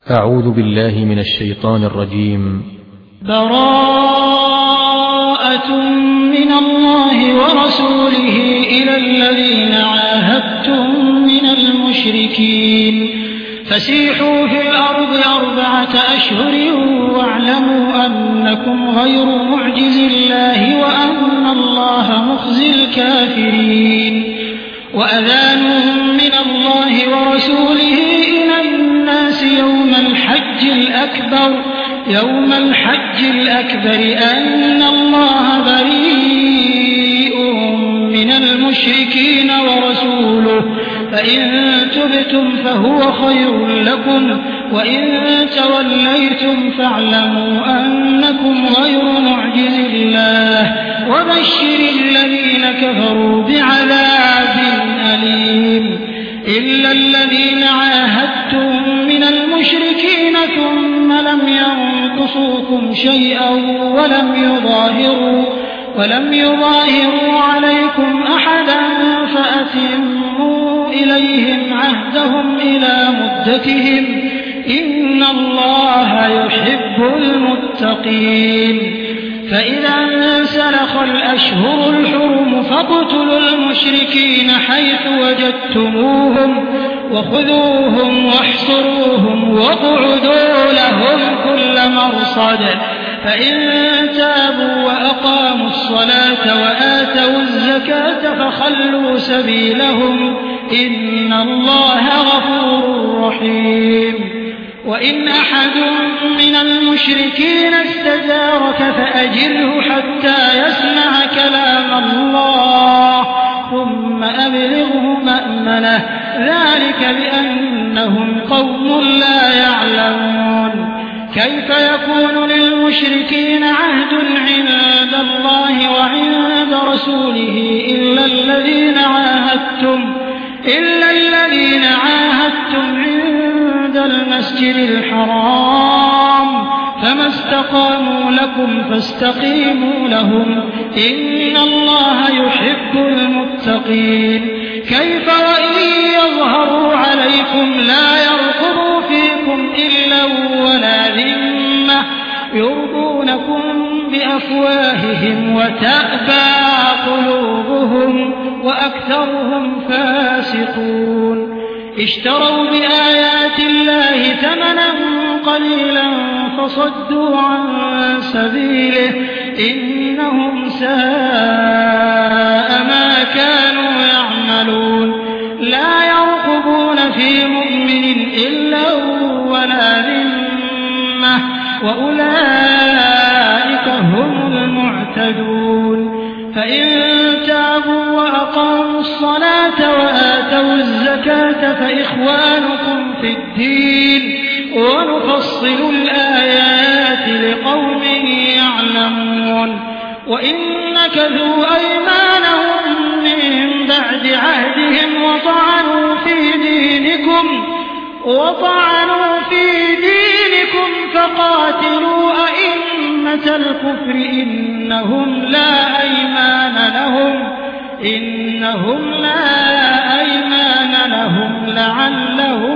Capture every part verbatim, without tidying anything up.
أعوذ بالله من الشيطان الرجيم. براءة من الله ورسوله إلى الذين عاهدتم من المشركين فسيحوا في الأرض أربعة أشهر واعلموا أنكم غير معجز الله وأن الله مخزي الكافرين. وأذان من الله ورسوله إلى الناس يوم الحج الأكبر يوم الحج الأكبر أن الله بريء من المشركين ورسوله فإن تبتم فهو خير لكم وإن توليتم فاعلموا أنكم غير معجز الله وبشر الذين كفروا بعذاب أليم. إلا الذين عاهدتم من المشركين ثم لم ينقصوكم شيئا ولم يظاهروا ولم يظاهروا عليكم أحدا فأتموا إليهم عهدهم إلى مدتهم إن الله يحب المتقين. فإذا انسلخ الأشهر الحرم فاقتلوا المشركين حيث وجدتموهم وخذوهم واحصروهم واقعدوا لهم كل مرصد فإن تابوا وأقاموا الصلاة وآتوا الزكاة فخلوا سبيلهم إن الله غفور رحيم. وإن أحد من المشركين استجارك فأجره حتى يسمع كلام الله ثم أبلغه مأمنه ذلك بأنهم قوم لا يعلمون. كيف يكون للمشركين عهد عند الله وعند رسوله إلا الذين عاهدتم إلا الذين عاهدتم عند المسجد الحرام فما استقاموا لكم فاستقيموا لهم إن الله يحب المتقين. كيف وإن يظهروا عليكم لا يرقبوا فيكم إلا ولا ذمة يرضونكم بأفواههم وتأبى قلوبهم وأكثرهم فاسقون. اشتروا بآيات الله ثمنا قليلا فصدوا عن سبيله إنهم ساء ما كانوا يعملون. لا يرقبون في مؤمن إلا ولا ذمة وأولئك هم المعتدون. فإن تابوا وأقاموا الصلاة وآتوا الزكاة فإخوانكم في الدين ونفصل الآيات لقوم يعلمون. وإن نكثوا أيمانهم من بعد عهدهم وطعنوا في دينكم وطعنوا في دينكم فقاتلوا أئمة الكفر إنهم لا أيمان لهم إنهم لا أيمان لهم لعلهم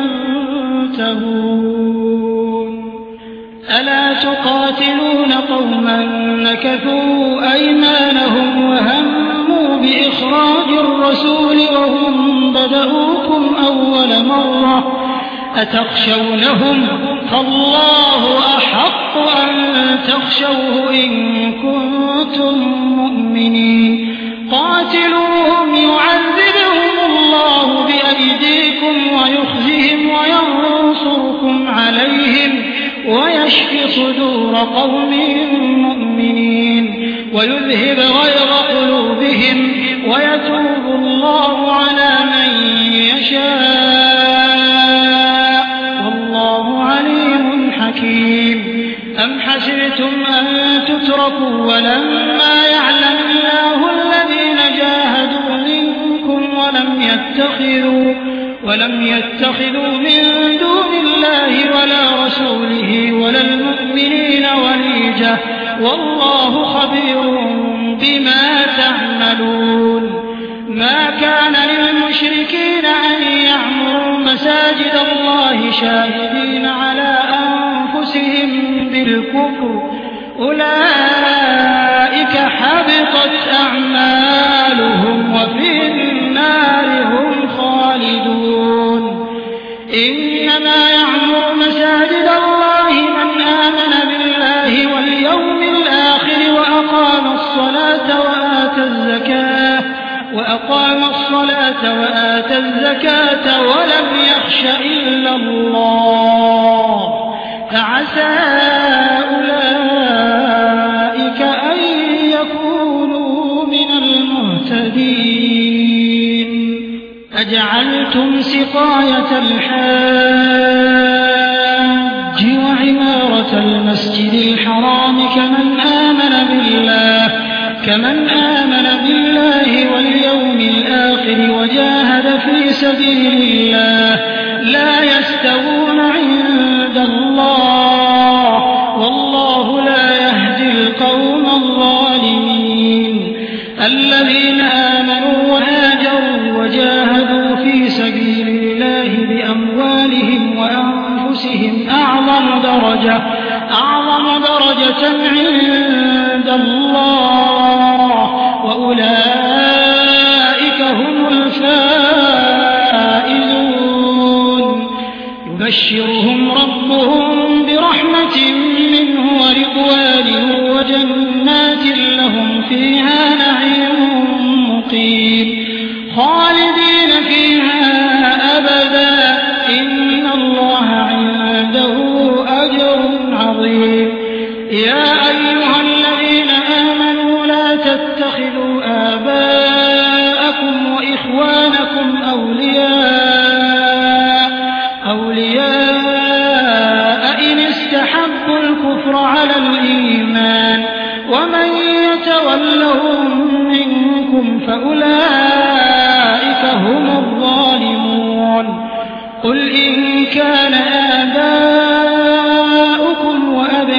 ينتهون. ألا تقاتلون قوما نكثوا أيمانهم وهموا بإخراج الرسول وهم بدؤوكم أول مرة أتخشونهم فالله أحق أن تخشوه إن كنتم مؤمنين. قاتلوهم يعذبهم الله بأيديكم ويخزهم وينصركم عليهم ويشفي صدور قوم مؤمنين ويذهب غيظ قلوبهم ويتوب الله على من يشاء والله عليم حكيم. أم حسبتم أن تتركوا ولما يعلم الله الذين جاهدوا منكم ولم يتخذوا ولم يتخذوا من دون الله ولا رسوله ولا المؤمنين وليجة والله خبير بما تعملون. ما كان للمشركين أن يعمروا مساجد الله شاهدين على أنفسهم بالكفر أولئك حبطت أعمالهم وفي النار هم خالدون إنما يعمر مساجد الله من آمن بالله واليوم الآخر وأقام الصلاة وآتى الزكاة وأقام الصلاة وآتى الزكاة ولم يخش إلا الله فعسى أولئك أن يكونوا من المهتدين أجعلتم سقاية الحاج وعمارة المسجد الحرام كمن آمن بالله كمن آمن بالله واليوم الآخر وجاهد في سبيل الله لا يستوون عند الله والله لا يهدي القوم الظالمين الذين آمنوا وهاجروا وجاهدوا في سبيل الله بأموالهم وأنفسهم أعظم درجة أعظم درجة عند الله وأولئك هم الفائزون يبشرهم ربهم برحمة منه ورضوان وجنات لهم فيها نعيم مقيم خالدين فيها أبدا إن الله عنده أجر عظيم يا أيها الذين آمنوا لا تتخذوا آباءكم وإخوانكم أولياء أولياء إن استحبوا الكفر على الإيمان ومن يتولهم منكم فأولئك هم الظالمون قل إن كان آباؤكم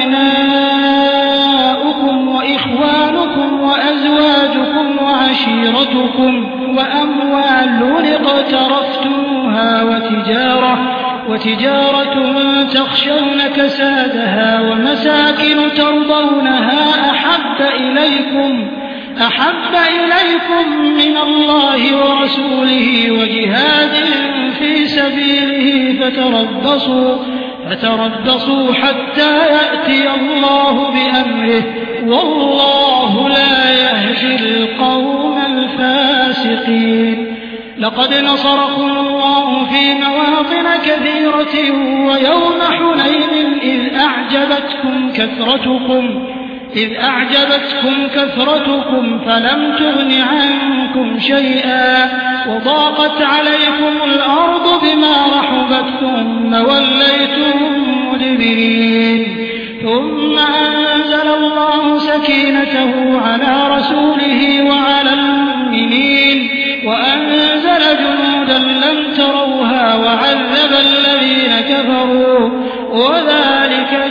وأبناؤكم وإخوانكم وأزواجكم وعشيرتكم وأموال اقترفتموها وتجارة وتجارة تخشون كسادها ومساكن ترضونها أحب إليكم أحب إليكم من الله ورسوله وجهاد في سبيله فتربصوا فتربصوا حتى يأتي الله بأمره والله لا يهدي القوم الفاسقين لقد نصركم الله في مواطن كثيرة ويوم حنين إذ أعجبتكم كثرتكم إذ أعجبتكم كثرتكم فلم تغن عنكم شيئا وضاقت عليكم الأرض بما رحبت ثم وليتم مدبرين ثم أنزل الله سكينته على رسوله وعلى المؤمنين وأنزل جنودا لم تروها وعذب الذين كفروا وذلك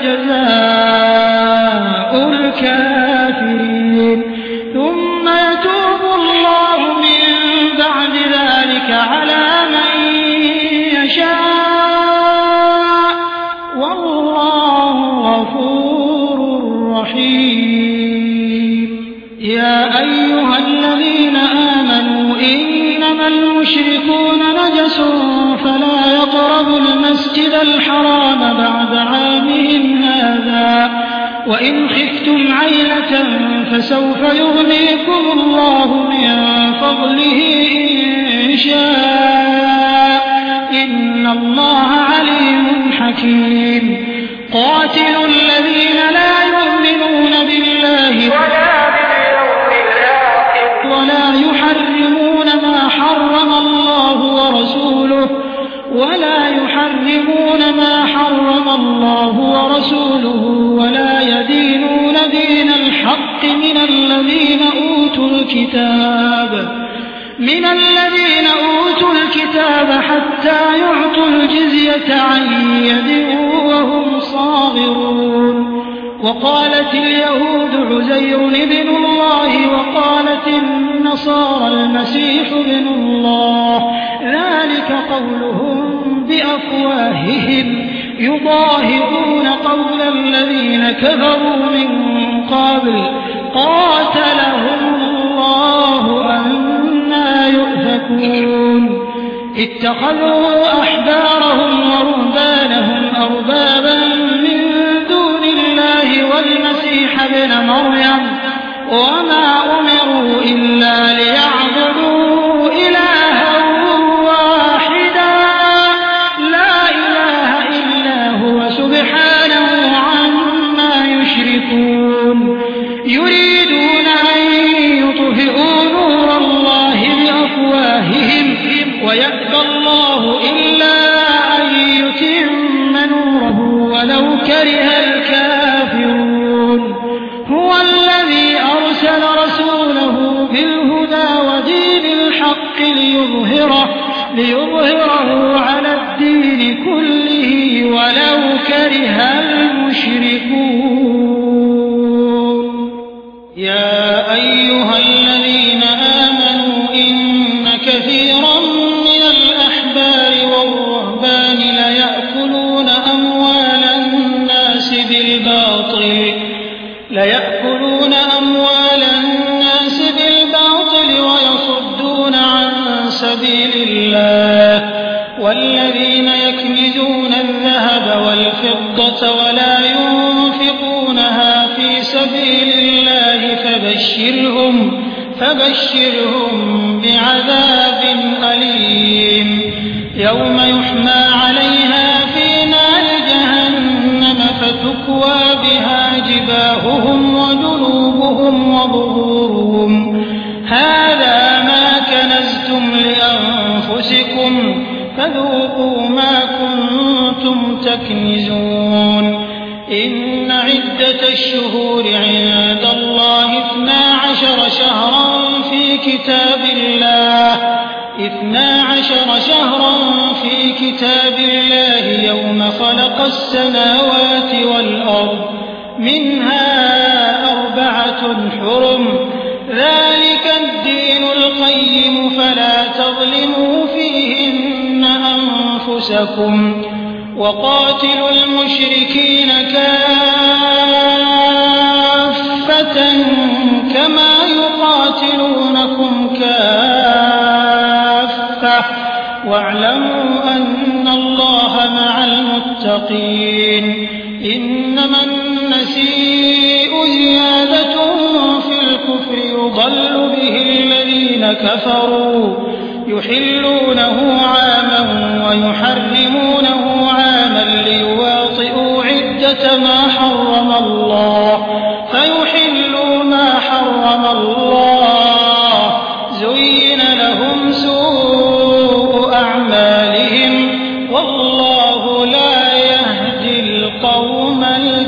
جزاء الكافرين ثم يتوب الله من بعد ذلك على من يشاء والله غفور رحيم يا أيها الذين آمنوا إنما المشركون نجس فلا يقربوا المسجد الحرام بعد عامهم هذا وإن خفتم عيلة فسوف يغنيكم الله من فضله إن شاء إن الله عليم حكيم قاتلوا الذين لا يؤمنون بالله ولا يحرمون ما حرم الله ورسوله ولا يحرمون ما حرم الله ورسوله ولا يدينون دين الحق من الذين أوتوا الكتاب من الذين أوتوا الكتاب حتى يعطوا الجزية عن يد وهم صاغرون وقالت اليهود عزير ابن الله وقالت النصارى المسيح ابن الله ذلك قولهم بأفواههم يضاهئون قول الذين كفروا من قبل قاتلهم الله أنى يؤفكون اتخذوا أحبارهم ورهبانهم أربابا من دون الله والمسيح ابن مريم وما أمروا إلا ليعبدوا إلها واحدا لا إله إلا هو سبحانه عما يشركون يريدون أن يطفئوا نور الله بأفواههم ويأبى الله إلا أن يتم نوره ولو كره الكافرون هو الذي أرسل رسوله بالهدى ودين الحق ليظهره, ليظهره على الدين كله ولو كره المشركون. يا أيها الذين آمنوا إن كثيرا من الأحبار والرهبان ليأكلون أموال الناس بالباطل ليأكلون أموال الناس بالباطل ويصدون عن سبيل الله والذين يكنزون الذهب والفضة ولا ينفقونها في سبيل الله فبشرهم فبشرهم بعذاب أليم يوم يحمى عليها في نار جهنم فتكوى بها جباههم وجنوبهم وظهورهم هذا ما كنزتم لأنفسكم فذوقوا ما كنتم تكنزون. إن عدة الشهور عند الله اثنا عشر شهرا في كتاب الله اثنا عشر شهرا في كتاب الله يوم خلق السماوات والأرض منها أربعة حرم ذلك الدين القيم فلا تظلموا فيهن أنفسكم وقاتلوا المشركين كافة كما يقاتلونكم كافة واعلموا أن الله مع المتقين. إنما النسيء زيادة في الكفر يضل به الذين كفروا يحلونه عاما ويحرمونه عاما ليواطئوا عدة ما حرم الله فيحلوا ما حرم الله زين لهم سوء أعمالهم والله لا يهدي القوم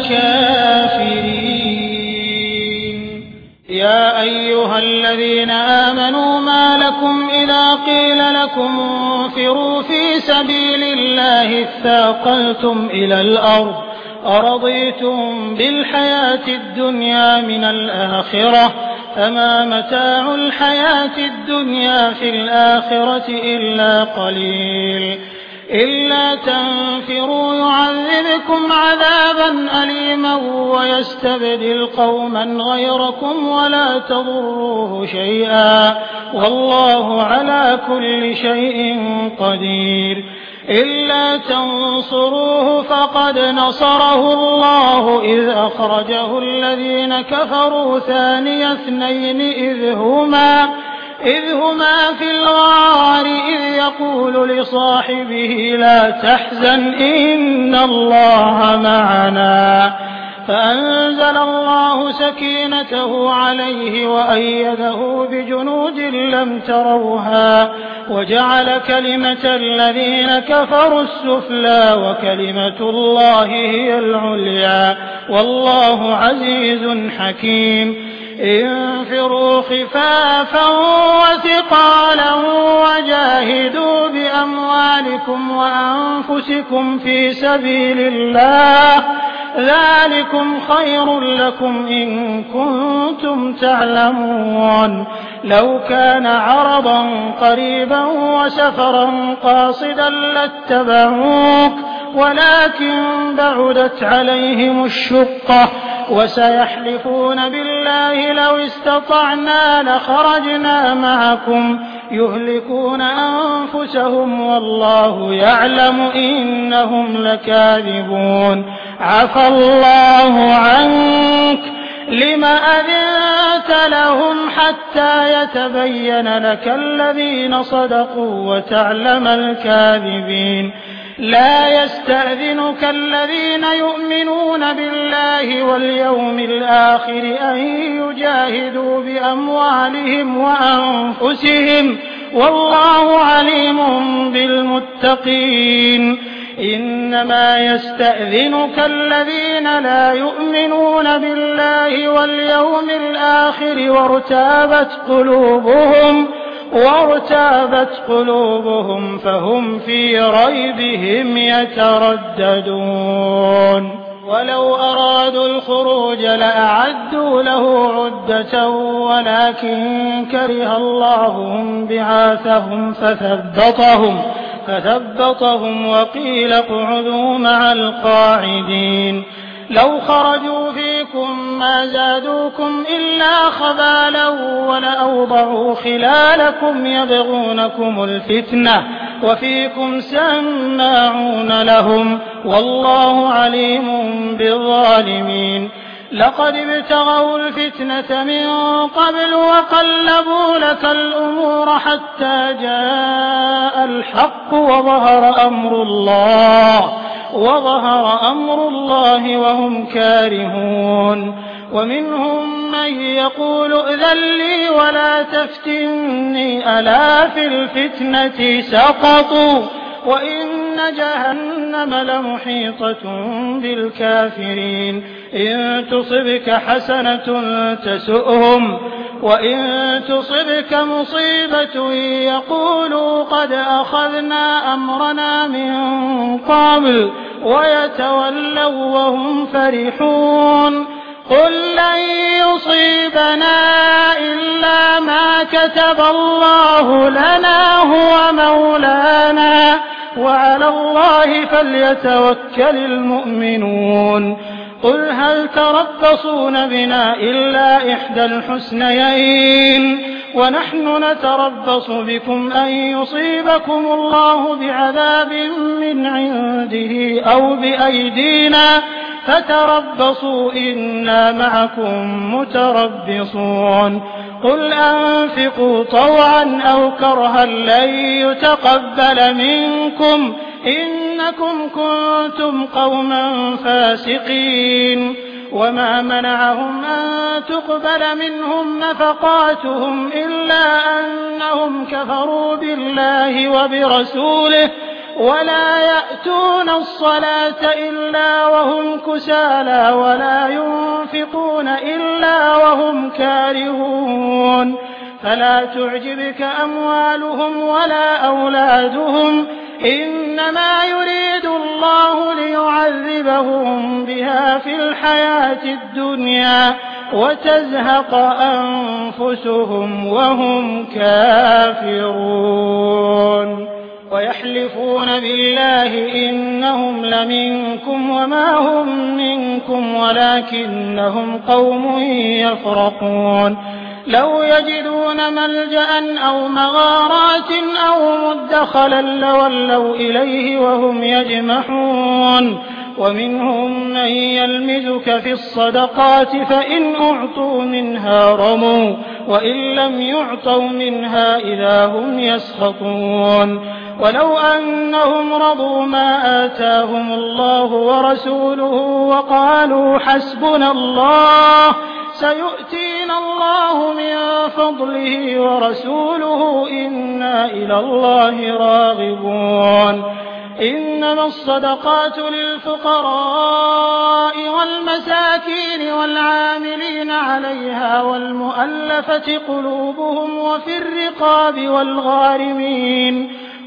الكافرين. يا أيها الذين آمنوا ما لكم إذا قيل لكم انفروا في سبيل الله اثاقلتم إلى الأرض أرضيتم بالحياة الدنيا من الآخرة فما متاع الحياة الدنيا في الآخرة إلا قليل. إلا تنفروا يعذبكم عذابا أليما ويستبدل قوما غيركم ولا تضروه شيئا والله على كل شيء قدير. إلا تنصروه فقد نصره الله إذ أخرجه الذين كفروا ثاني اثنين إذ هما إذ هما في الغار إذ يقول لصاحبه لا تحزن إن الله معنا فأنزل الله سكينته عليه وأيده بجنود لم تروها وجعل كلمة الذين كفروا السفلى وكلمة الله هي العليا والله عزيز حكيم. انفروا خفافا وثقالا وجاهدوا بأموالكم وأنفسكم في سبيل الله ذلكم خير لكم إن كنتم تعلمون لو كان عرضا قريبا وسفرا قاصدا لاتبعوك ولكن بعدت عليهم الشقة وسيحلفون بالله لو استطعنا لخرجنا معكم يهلكون أنفسهم والله يعلم إنهم لكاذبون عفى الله عنك لم أذنت لهم حتى يتبين لك الذين صدقوا وتعلم الكاذبين لا يستأذنك الذين يؤمنون بالله واليوم الآخر أن يجاهدوا بأموالهم وأنفسهم والله عليم بالمتقين إنما يستأذنك الذين لا يؤمنون بالله واليوم الآخر وارتابت قلوبهم وارتابت قلوبهم فهم في ريبهم يترددون ولو أرادوا الخروج لأعدوا له عدة ولكن كره الله بعاثهم فثبطهم فثبطهم وقيل اقعدوا مع القاعدين لو خرجوا فيكم ما زادوكم إلا خبالا ولأوضعوا خلالكم يبغونكم الفتنة وفيكم سماعون لهم والله عليم بالظالمين لقد ابتغوا الفتنة من قبل وقلبوا لك الأمور حتى جاء الحق وظهر أمر الله وظهر أمر الله وهم كارهون ومنهم من يقول ائذن لي ولا تفتني ألا في الفتنة سقطوا وإن جهنم لمحيطة بالكافرين إن تصبك حسنة تسؤهم وإن تصبك مصيبة يقولوا قد أخذنا أمرنا من قبل ويتولوا وهم فرحون قل لن يصيبنا إلا ما كتب الله لنا هو مولانا وعلى الله فليتوكل المؤمنون قل هل تربصون بنا إلا إحدى الحسنيين ونحن نتربص بكم أن يصيبكم الله بعذاب من عنده أو بأيدينا فتربصوا إنا معكم متربصون قل أنفقوا طوعا أو كرها لن يتقبل منكم إنكم كنتم قوما فاسقين وما منعهم أن تقبل منهم نفقاتهم إلا أنهم كفروا بالله وبرسوله ولا يأتون الصلاة إلا وهم كسالى ولا ينفقون إلا وهم كارهون فلا تعجبك أموالهم ولا أولادهم إنما يريد الله ليعذبهم بها في الحياة الدنيا وتزهق أنفسهم وهم كافرون ويحلفون بالله إنهم لمنكم وما هم منكم ولكنهم قوم يفرقون لو يجدون ملجأ أو مغارات أو مدخلا لولوا إليه وهم يجمحون ومنهم من يلمزك في الصدقات فإن أعطوا منها رموا وإن لم يعطوا منها إذا هم يسخطون ولو أنهم رضوا ما آتاهم الله ورسوله وقالوا حسبنا الله سيؤتينا الله من فضله ورسوله إنا إلى الله راغبون إنما الصدقات للفقراء والمساكين والعاملين عليها والمؤلفة قلوبهم وفي الرقاب والغارمين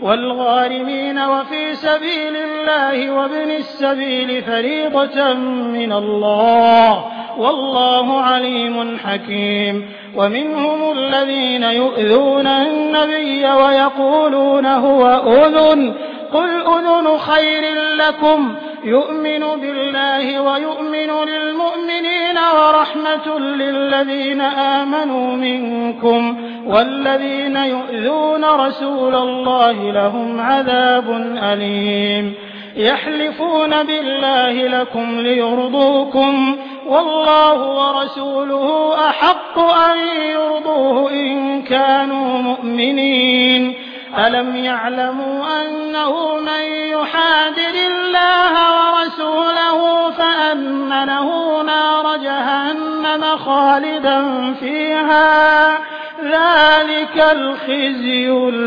والغارمين وفي سبيل الله وابن السبيل فريضة من الله والله عليم حكيم. ومنهم الذين يؤذون النبي ويقولون هو أذن قل أذن خير لكم يؤمن بالله ويؤمن للمؤمنين ورحمة للذين آمنوا منكم والذين يؤذون رسول الله لهم عذاب أليم. يحلفون بالله لكم ليرضوكم والله ورسوله أحق أن يرضوه إن كانوا مؤمنين. ألم يعلموا أنه من يحادد الله ورسوله فأن له نار جهنم خالدا فيها ذلك الخزي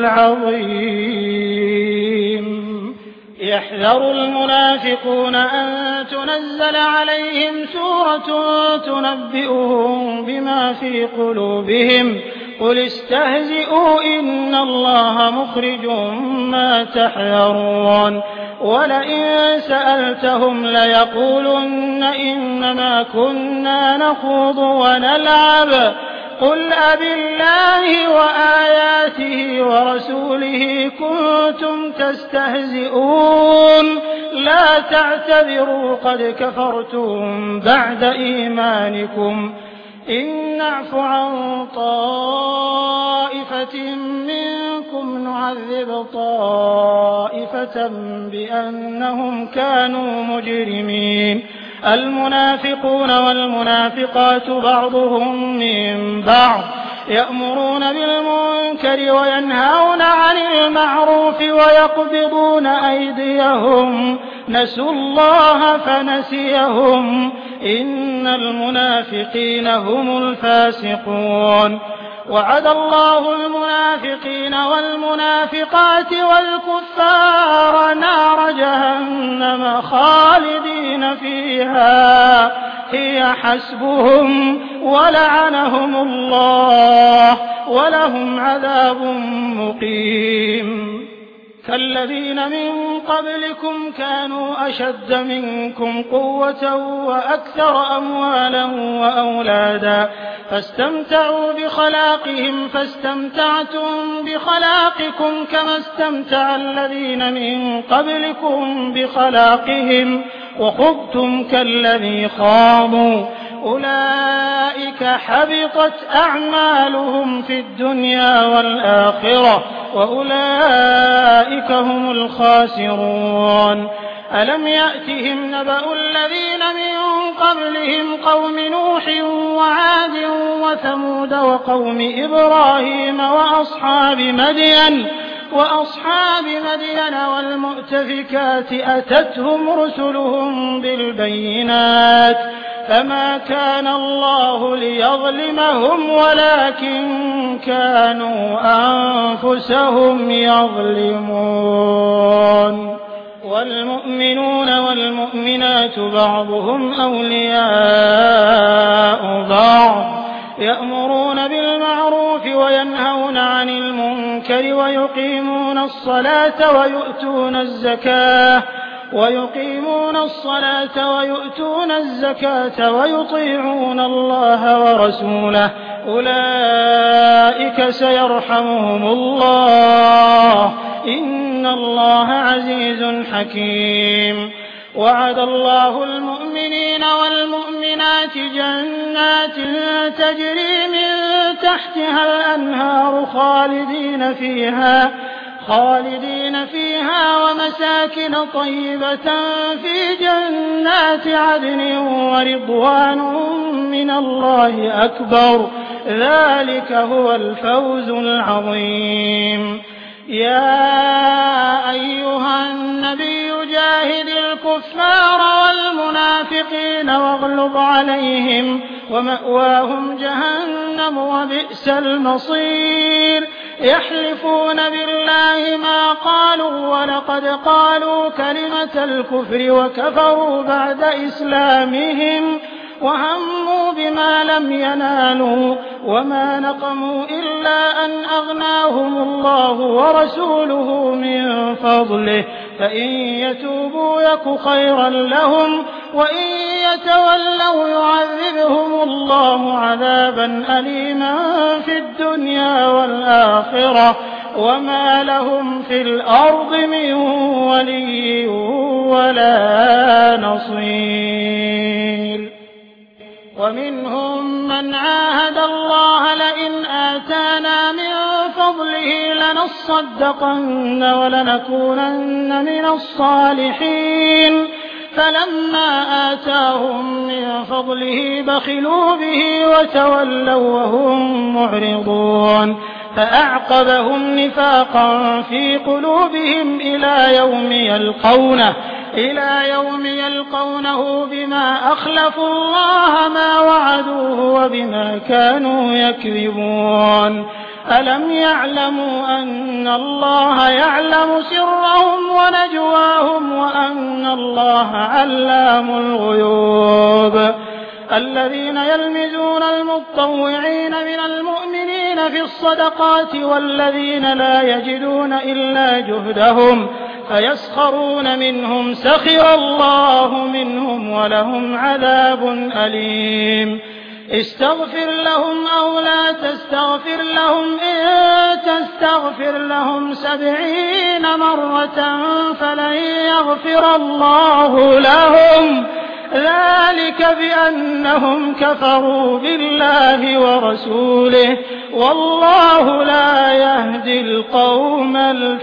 العظيم. يحذر المنافقون أن تنزل عليهم سورة تنبئهم بما في قلوبهم قل استهزئوا إن الله مخرج ما تحذرون. ولئن سألتهم ليقولن إنما كنا نخوض ونلعب قل أبالله وآياته ورسوله كنتم تستهزئون لا تعتذروا قد كفرتم بعد إيمانكم إن نعف عن طائفة منكم نعذب طائفة بأنهم كانوا مجرمين. المنافقون والمنافقات بعضهم من بعض يأمرون بالمنكر وينهون عن المعروف ويقبضون أيديهم نسوا الله فنسيهم إن المنافقين هم الفاسقون. وعد الله المنافقين والمنافقات والكفار نار جهنم خالدين فيها هي حسبهم ولعنهم الله ولهم عذاب مقيم. كالذين من قبلكم كانوا أشد منكم قوة وأكثر أموالا وأولادا فاستمتعوا بخلاقهم فاستمتعتم بخلاقكم كما استمتع الذين من قبلكم بخلاقهم وخضتم كالذي خاضوا أولئك حبطت أعمالهم في الدنيا والآخرة وأولئك هم الخاسرون. ألم يأتهم نبأ الذين من قبلهم قوم نوح وعاد وثمود وقوم إبراهيم وأصحاب مدين وأصحاب مدين والمؤتفكات أتتهم رسلهم بالبينات فما كان الله ليظلمهم ولكن كانوا أنفسهم يظلمون. والمؤمنون والمؤمنات بعضهم أولياء بعض يأمرون بالمعروف وينهون عن المنكر ويقيمون الصلاة ويؤتون الزكاة ويقيمون الصلاة ويؤتون الزكاة ويطيعون الله ورسوله أولئك سيرحمهم الله إن الله عزيز حكيم. وعد الله المؤمنين والمؤمنات جنات تجري من تحتها الأنهار خالدين فيها خالدين فيها ومساكن طيبة في جنات عدن ورضوان من الله أكبر ذلك هو الفوز العظيم. يا أيها النبي جاهد الكفار والمنافقين واغلظ عليهم ومأواهم جهنم وبئس المصير. يحلفون بالله ما قالوا ولقد قالوا كلمة الكفر وكفروا بعد إسلامهم وهموا بما لم ينالوا وما نقموا إلا أن أغناهم الله ورسوله من فضله فإن يتوبوا يك خيرا لهم وإن يتولوا يعذبهم الله عذابا أليما في الدنيا والآخرة وما لهم في الأرض من ولي ولا نصير. ومنهم من عاهد الله لئن آتانا من فضله لنصدقن ولنكونن من الصالحين فلما آتاهم من فضله بخلوا به وتولوا وهم معرضون فأعقبهم نفاقا في قلوبهم إلى يوم يلقونه إلى يوم يلقونه بما أخلفوا الله ما وعدوه وبما كانوا يكذبون. ألم يعلموا أن الله يعلم سرهم ونجواهم وأن الله علام الغيوب. الذين يلمزون المتطوعين من المؤمنين في الصدقات والذين لا يجدون إلا جهدهم فيسخرون منهم سخر الله منهم ولهم عذاب أليم. استغفر لهم أو لا تستغفر لهم إن تستغفر لهم سبعين مرة فلن يغفر الله لهم ذلك بأنهم كفروا بالله ورسوله والله لا يهدي القوم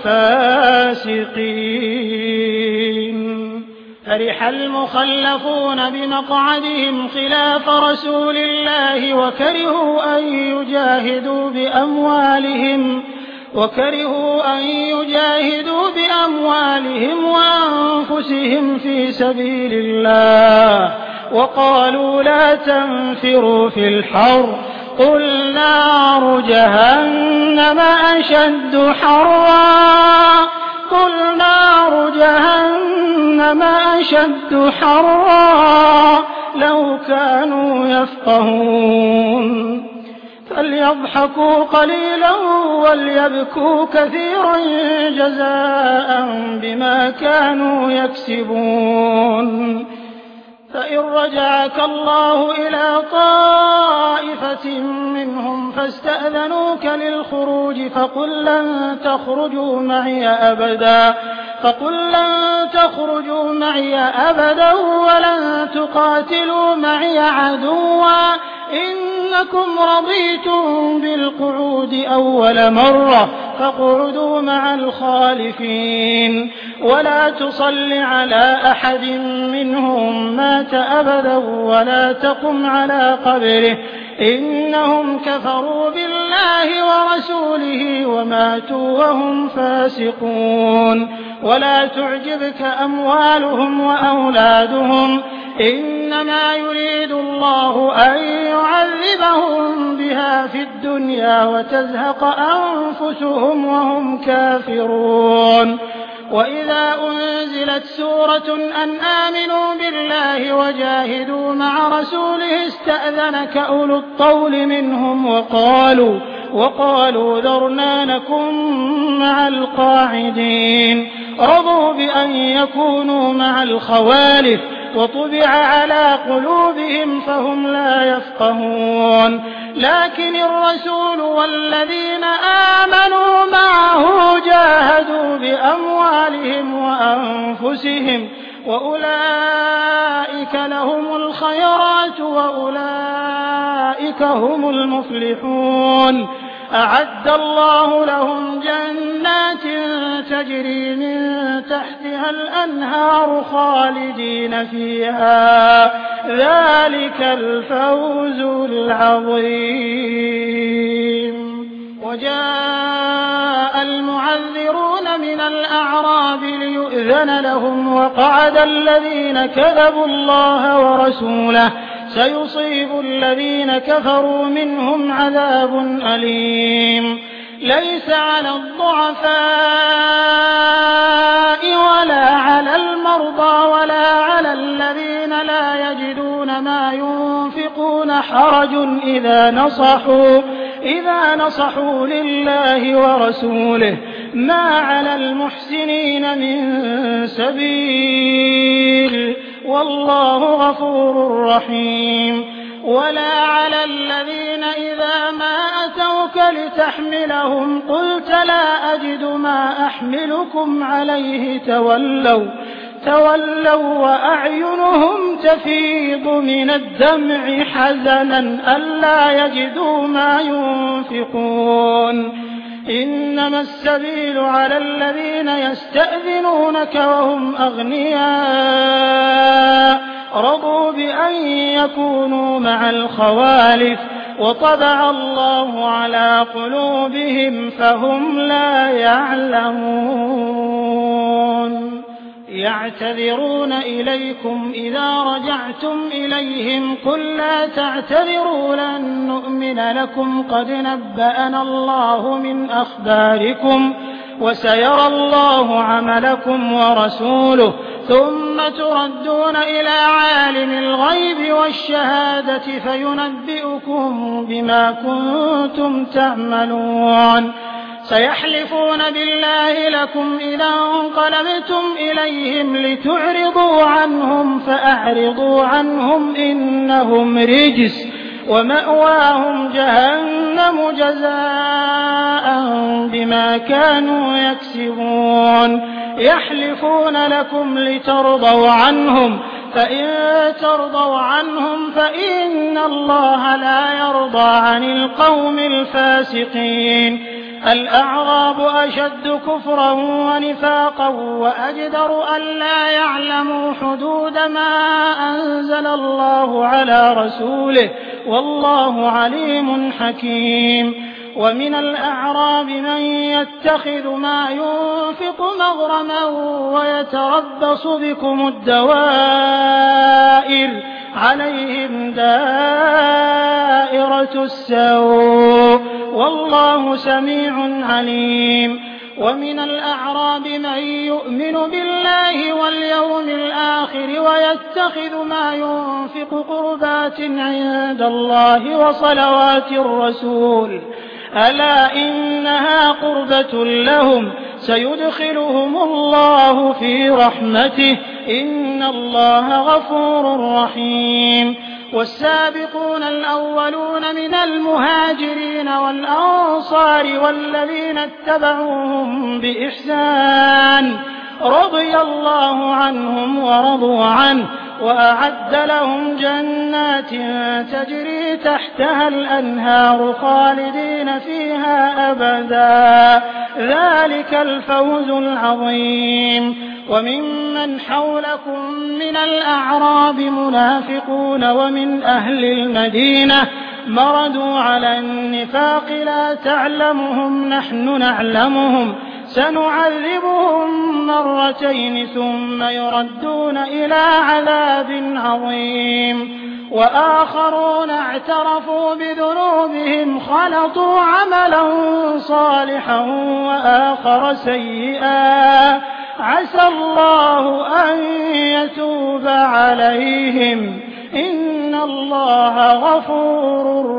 الفاسقين. فرح المخلفون بمقعدهم خلاف رسول الله وكرهوا أن يجاهدوا بأموالهم وكرهوا أن يجاهدوا بأموالهم وأنفسهم في سبيل الله وقالوا لا تنفروا في الحر قل نار جهنم أشد حرا قل نار جهنم أشد حرا لو كانوا يفقهون. فليضحكوا قليلا وليبكوا كثيرا جزاء بما كانوا يكسبون. فإن رجعك الله إلى طائفة منهم فاستأذنوك للخروج فقل لن تخرجوا معي أبدا فقل لن تخرجوا معي أبدا ولن تقاتلوا معي عدوا إنكم رضيتم بالقعود أول مرة فاقعدوا مع الخالفين ولا تصل على أحد منهم مات أبدا ولا تقم على قبره إنهم كفروا بالله ورسوله وماتوا وهم فاسقون. ولا تعجبك أموالهم وأولادهم إنما يريد الله أن يعذبهم بها في الدنيا وتزهق أنفسهم وهم كافرون. وإذا أنزلت سورة أن آمنوا بالله وجاهدوا مع رسوله استأذنك أولو الطول منهم وقالوا وقالوا ذرنا نكن مع القاعدين رضوا بأن يكونوا مع الخوالف وطبع على قلوبهم فهم لا يفقهون. لكن الرسول والذين آمنوا معه جاهدوا بأموالهم وأنفسهم وأولئك لهم الخيرات وأولئك هم المفلحون. أعد الله لهم جنات تجري من تحتها الأنهار خالدين فيها ذلك الفوز العظيم. وجاء المعذرون من الأعراب ليؤذن لهم وقعد الذين كذبوا الله ورسوله سيصيب الذين كفروا منهم عذاب أليم. ليس على الضعفاء ولا على المرضى ولا على الذين لا يجدون ما ينفقون حرج إذا نصحوا إذا نصحوا لله ورسوله ما على المحسنين من سبيل والله غفور رحيم. ولا على الذين إذا ما أتوك لتحملهم قلت لا أجد ما أحملكم عليه تولوا تولوا وأعينهم تفيض من الدمع حزنا ألا يجدوا ما ينفقون. إنما السبيل على الذين يستأذنونك وهم أغنياء رضوا بأن يكونوا مع الخوالف وطبع الله على قلوبهم فهم لا يعلمون. يعتذرون إليكم إذا رجعتم إليهم قل لا تعتذروا لن نؤمن لكم قد نبأنا الله من أخباركم وسيرى الله عملكم ورسوله ثم تردون إلى عالم الغيب والشهادة فينبئكم بما كنتم تعملون. سيحلفون بالله لكم إذا انقلبتم إليهم لتعرضوا عنهم فأعرضوا عنهم إنهم رجس ومأواهم جهنم جزاء بما كانوا يكسبون. يحلفون لكم لترضوا عنهم فإن ترضوا عنهم فإن الله لا يرضى عن القوم الفاسقين. الأعراب أشد كفرا ونفاقا وأجدر ألا يعلموا حدود ما أنزل الله على رسوله والله عليم حكيم. ومن الأعراب من يتخذ ما ينفق مغرما ويتربص بكم الدوائر عليهم دائرة السوء والله سميع عليم. ومن الأعراب من يؤمن بالله واليوم الآخر ويتخذ ما ينفق قربات عند الله وصلوات الرسول ألا إنها قربة لهم سيدخلهم الله في رحمته إن الله غفور رحيم. والسابقون الأولون من المهاجرين والأنصار والذين اتبعوهم بإحسان رضي الله عنهم ورضوا عنه وأعد لهم جنات تجري تحتها الأنهار خالدين فيها أبدا ذلك الفوز العظيم. وممن حولكم من الأعراب منافقون ومن أهل المدينة مردوا على النفاق لا تعلمهم نحن نعلمهم سنعذبهم مرتين ثم يردون إلى عذاب عظيم. وآخرون اعترفوا بذنوبهم خلطوا عملا صالحا وآخر سيئا عسى الله أن يتوب عليهم إن الله غفور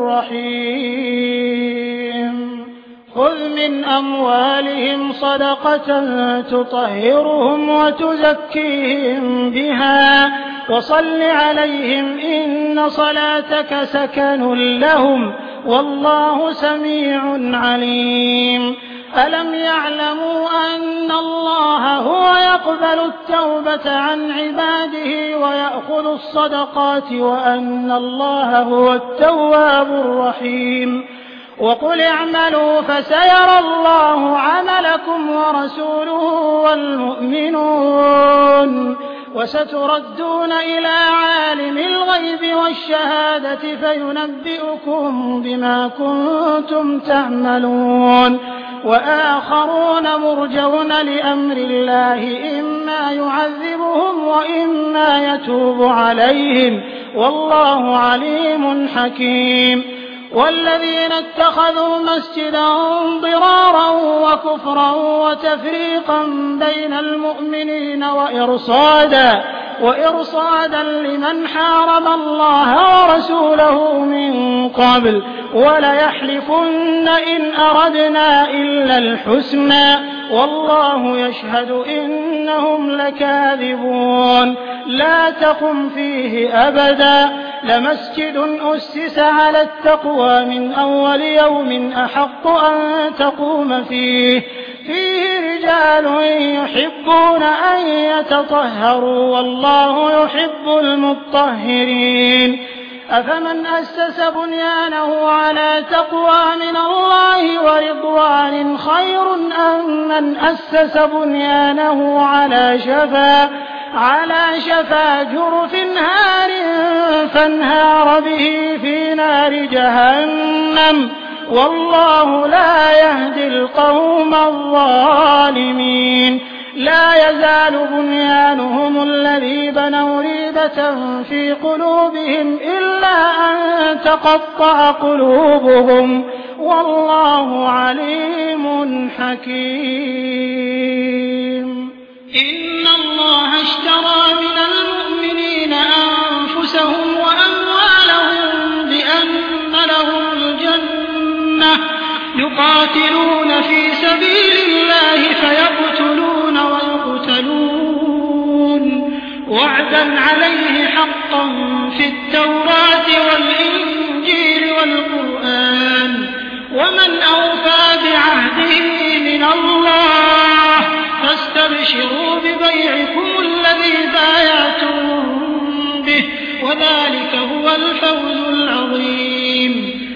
رحيم. خذ من أموالهم صدقة تطهرهم وتزكيهم بها وصل عليهم إن صلاتك سكن لهم والله سميع عليم. ألم يعلموا أن الله هو يقبل التوبة عن عباده ويأخذ الصدقات وأن الله هو التواب الرحيم. وقل اعملوا فسيرى الله عملكم ورسوله والمؤمنون وستردون إلى عالم الغيب والشهادة فينبئكم بما كنتم تعملون. وآخرون مرجون لأمر الله إما يعذبهم وإما يتوب عليهم والله عليم حكيم. والذين اتخذوا مسجدا ضرارا وكفرا وتفريقا بين المؤمنين وإرصادا وإرصادا لمن حارب الله ورسوله من قبل وليحلفن إن أردنا إلا الحسنى والله يشهد إنهم لكاذبون لا تقم فيه أبدا لمسجد أسس على التقوى من أول يوم أحق أن تقوم فيه فيه رجال يحبون أن يتطهروا والله يحب المطهرين أفمن أسس بنيانه على تقوى من الله ورضوان خير أم من أسس بنيانه على شفا على شفا جرف هار فانهار به في نار جهنم والله لا يهدي القوم الظالمين لا يزال بنيانهم الذي بنوا ريبة في قلوبهم إلا أن تقطع قلوبهم والله عليم حكيم إن الله اشترى من المؤمنين أنفسهم وأموالهم بأن لهم الجنة يقاتلون في سبيل الله فيقتلون ويقتلون وعدا عليه حقا في التوراة والإنجيل والقرآن ومن أوفى بعهده من الله فاستبشروا ببيعكم الذي بايعتم به وذلك هو الفوز العظيم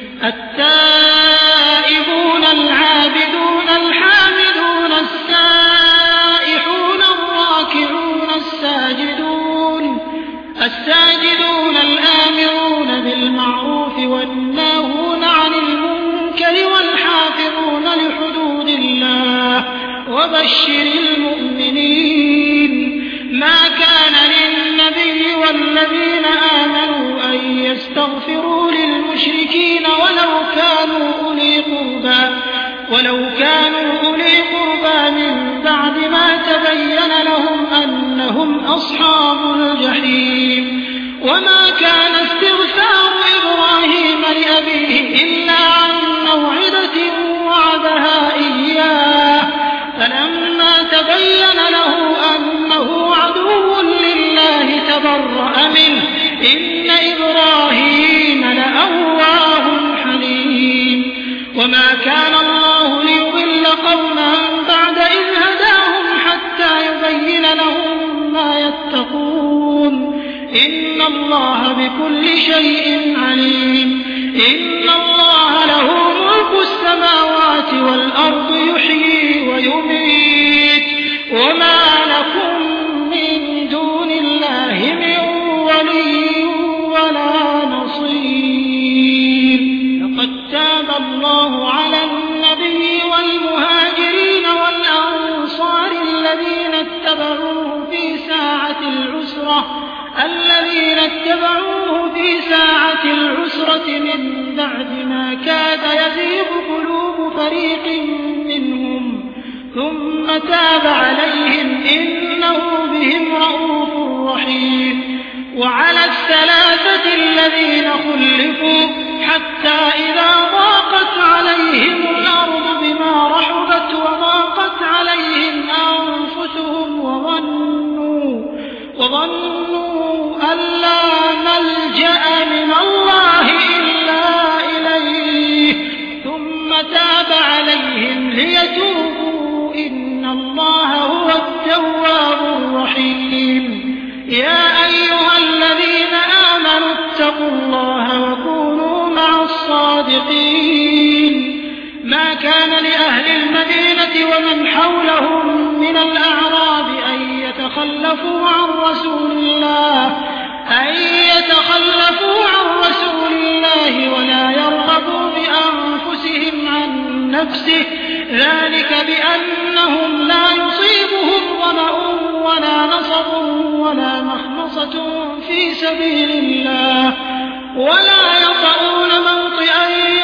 التائبون العابدون الحامدون السائحون الراكعون الساجدون الساجدون الآمرون بالمعروف والناهون عن المنكر والحافظون لحدود الله وبشر المؤمنين ما كان للنبي والذين آمنوا أن يستغفروا للمشركين ولو كانوا أولي قربى ولو كانوا أولي قربى من بعد ما تبين لهم أنهم أصحاب الجحيم وما كان استغفار إبراهيم لأبيه إلا عن موعدة وعدها إياه فلما تبين له أنه عدو لله تبرأ منه إن إبراهيم لأواه حليم وما كان الله ليضل قوما بعد إذ هداهم حتى يبين لهم ما يتقون إن الله بكل شيء عليم إن الله له ملك السماوات والأرض يحيي ويميت وما لكم من دون الله من ولي ولا نصير لقد تاب الله على النبي والمهاجرين والأنصار الذين اتبعوه في ساعة العسرة الذين اتبعوه في ساعة العسرة من بعد ما كاد يزيغ قلوب فريق منهم ثم تاب عليهم إنه بهم رءوف رحيم وعلى الثلاثة الذين خلفوا حتى إذا ضاقت عليهم الأرض بما رحبت وضاقت عليهم أنفسهم وظنوا وظنوا أن لا ملجأ من الله إلا إليه ثم تاب عليهم ليتوبوا إن الله هو التواب الرحيم يا أيها الذين آمنوا اتقوا الله وكونوا مع الصادقين ما كان لأهل المدينة ومن حولهم من الأعراب أن يتخلفوا عن رسول الله أن يتخلفوا عن رسول الله ولا يرغبوا بأنفسهم عن نفسه ذلك بأنهم لا يصيبهم ظمأ ولا نصب ولا مخمصة في سبيل الله ولا يطؤون موطئا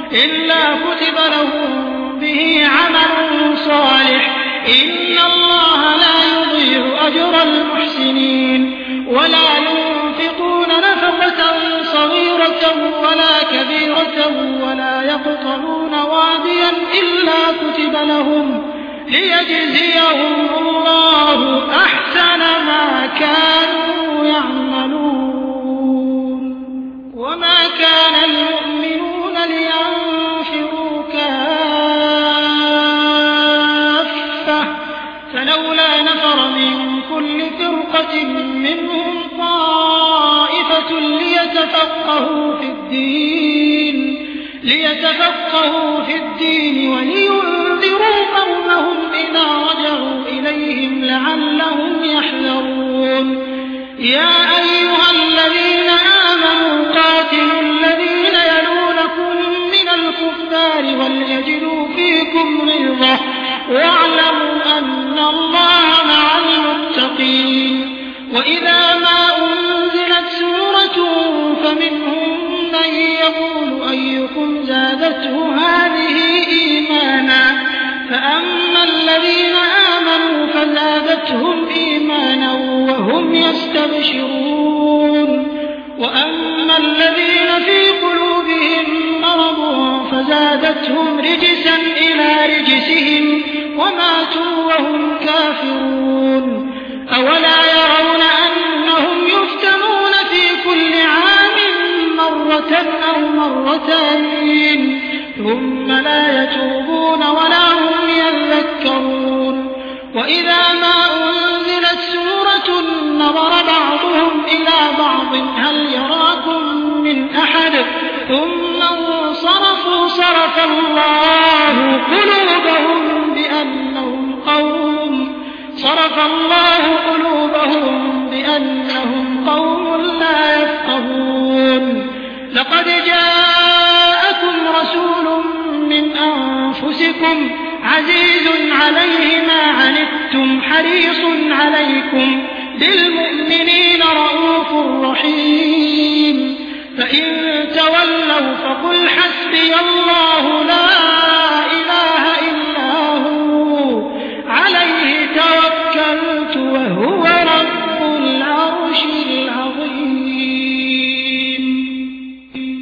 إلا كتب لهم به عمل صالح إن الله لا يضيع أجر المحسنين ولا ينفقون نفقة صغيرة ولا كبيرة ولا يقطعون واديا إلا كتب لهم ليجزيهم الله أحسن ما كانوا يعملون وما كان المؤمنون لينفروا كافة فلولا نفر من كل فرقة منهم طائفة ليتفقهوا في الدين ليتفقهوا في الدين ولينذروا قومهم إذا رجعوا إليهم لعلهم يحذرون يا أيها الذين آمنوا قاتلوا الذين يلونكم من الكفار وليجدوا فيكم غلظة واعلموا أن الله مع المتقين وإذا ما أنزلت سورة فمنهم من يقول أيكم زادته هذه إيمانا فأما الذين آمنوا فزادتهم إيمانا وهم يستبشرون وأما الذين في قلوبهم مرض فزادتهم رجسا إلى رجسهم وماتوا وهم كافرون أولا يرون أنهم يفتنون في كل عام مرة أو مرتين ثم لا يتوبون ولا هم يذكرون وإذا ما أنزلت سورة نظر بعضهم إلى بعض هل يراكم من أحد ثم انصرفوا صرف الله قلوبهم بأنهم قوم صرف الله قلوبهم بأنهم قوم لا يفقهون لقد جاءكم رسول من أنفسكم عزيز عليه ما عنتم حريص عليكم بالمؤمنين رءوف رحيم فإن تولوا فقل حسبي الله لا إله إلا هو عليه توكلت وهو